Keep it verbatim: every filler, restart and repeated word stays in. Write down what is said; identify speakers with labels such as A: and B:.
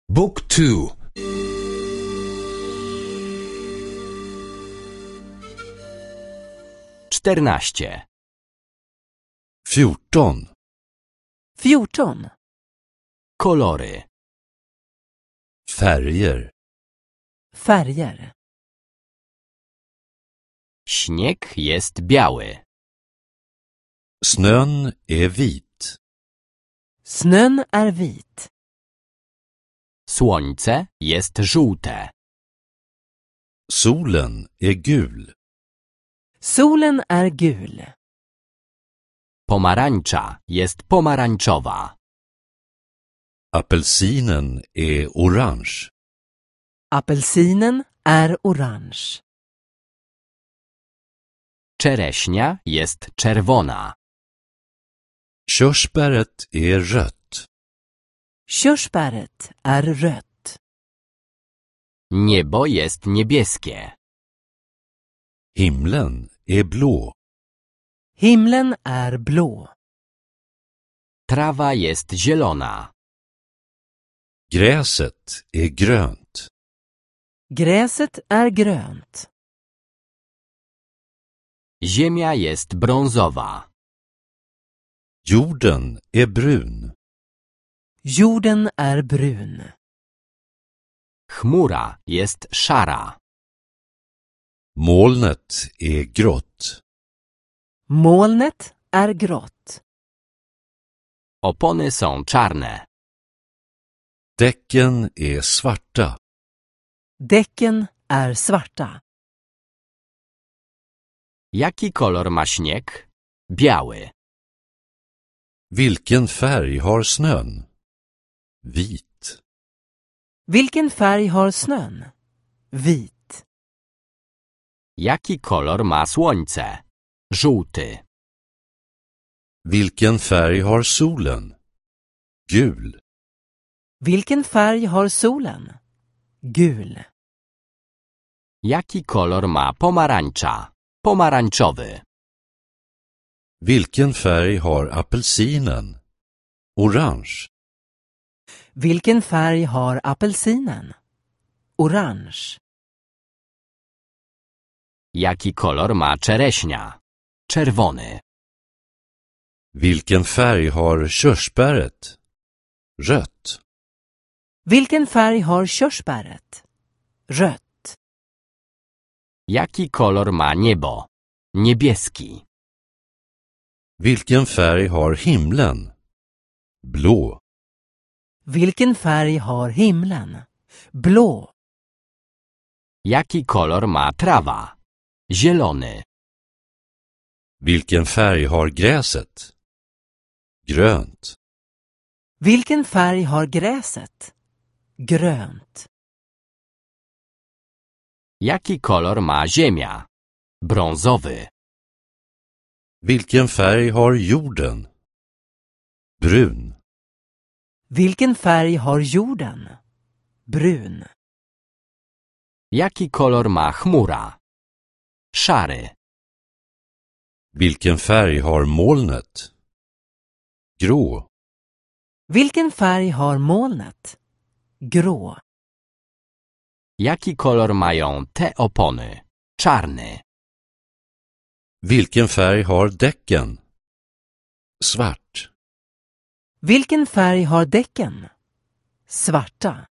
A: Book two.
B: czternaście.
C: fjorton.
D: fjorton.
B: Kolory.
C: Färger.
D: Färger.
B: Śnieg jest biały.
C: Snön är vit.
D: Snön är vit.
B: Słońce jest żółte.
C: Solen är gul.
D: Solen är gul.
B: Pomarańcza jest pomarańczowa.
C: Apelsinen är orange.
D: Apelsinen är orange.
B: Czereśnia jest czerwona.
C: Körsbäret är rött.
D: Körsbäret är rött.
B: Niebo jest niebieskie.
C: Himlen är blå.
D: Himlen är blå.
B: Trawa jest zielona.
C: Gräset är grönt.
D: Gräset är grönt.
B: Ziemia jest brązowa.
C: Jorden är brun.
D: Jorden är brun.
B: Chmura jest szara.
C: Molnet är grått.
D: Molnet är grått.
B: Opony są czarne.
C: Däcken är svarta.
D: Däcken är svarta.
B: Jaki kolor ma śnieg? Biały.
C: Vilken färg har snön? Vit.
D: Vilken färg har snön? Vit.
B: Jaki kolor ma słońce? Żółty.
C: Vilken färg har solen? Gul.
D: Vilken färg har solen? Gul.
B: Jaki kolor ma pomarańcza? Pomarańczowy.
C: Vilken färg har apelsinen? Orange.
D: Vilken färg har apelsinen? Orange.
B: Jaki kolor ma czereśnia? Czerwony.
C: Vilken färg har körsbäret? Rött.
D: Vilken färg har körsbäret? Rött.
B: Jaki kolor ma niebo? Niebieski.
C: Vilken färg har himlen? Blå.
D: Vilken färg har himlen? Blå.
B: Jaki kolor ma trawa? Zielony.
C: Vilken färg har gräset? Grönt.
D: Vilken färg har gräset? Grönt.
B: Jaki kolor ma ziemia? Brązowy.
C: Vilken färg har jorden? Brun.
D: Vilken färg har jorden? Brun.
B: Jaki kolor ma chmura? Szary.
C: Vilken färg har molnet? Grå.
D: Vilken färg har molnet? Grå.
B: Jaki kolor mają te opony? Czarny.
C: Vilken färg har däcken? Svart.
D: Vilken färg har däcken? Svarta.